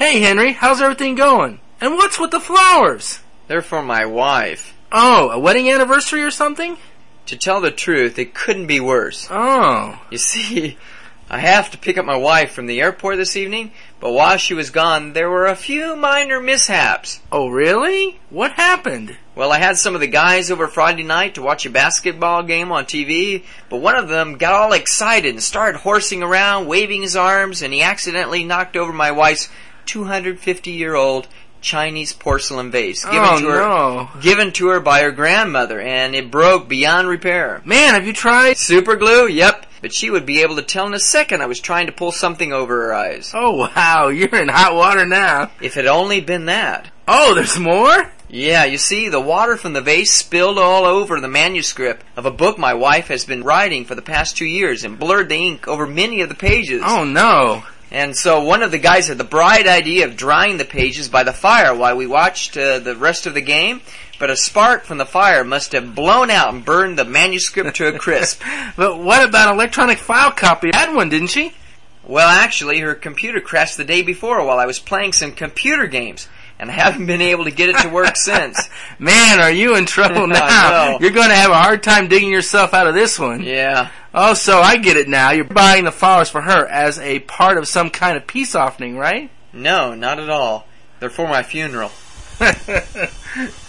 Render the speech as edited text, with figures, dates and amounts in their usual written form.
Hey, Henry, how's everything going? And what's with the flowers? They're for my wife. Oh, a wedding anniversary or something? To tell the truth, it couldn't be worse. Oh. You see, I have to pick up my wife from the airport this evening, but while she was gone, there were a few minor mishaps. Oh, really? What happened? Well, I had some of the guys over Friday night to watch a basketball game on TV, but one of them got all excited and started horsing around, waving his arms, and he accidentally knocked over my wife's 250-year-old Chinese porcelain vase given to her by her grandmother, and it broke beyond repair. Man, have you tried super glue? Yep. But she would be able to tell in a second I was trying to pull something over her eyes. Oh, wow, you're in hot water now. If it had only been that. Oh, there's more? Yeah, you see, the water from the vase spilled all over the manuscript of a book my wife has been writing for the past 2 years and blurred the ink over many of the pages. Oh, no. And so one of the guys had the bright idea of drying the pages by the fire while we watched the rest of the game, but a spark from the fire must have blown out and burned the manuscript to a crisp. But what about an electronic file copy? Had one, didn't she? Well, actually, her computer crashed the day before while I was playing some computer games, and I haven't been able to get it to work since. Man, are you in trouble now? You're going to have a hard time digging yourself out of this one. Yeah. Oh, so I get it now. You're buying the flowers for her as a part of some kind of peace offering, right? No, not at all. They're for my funeral.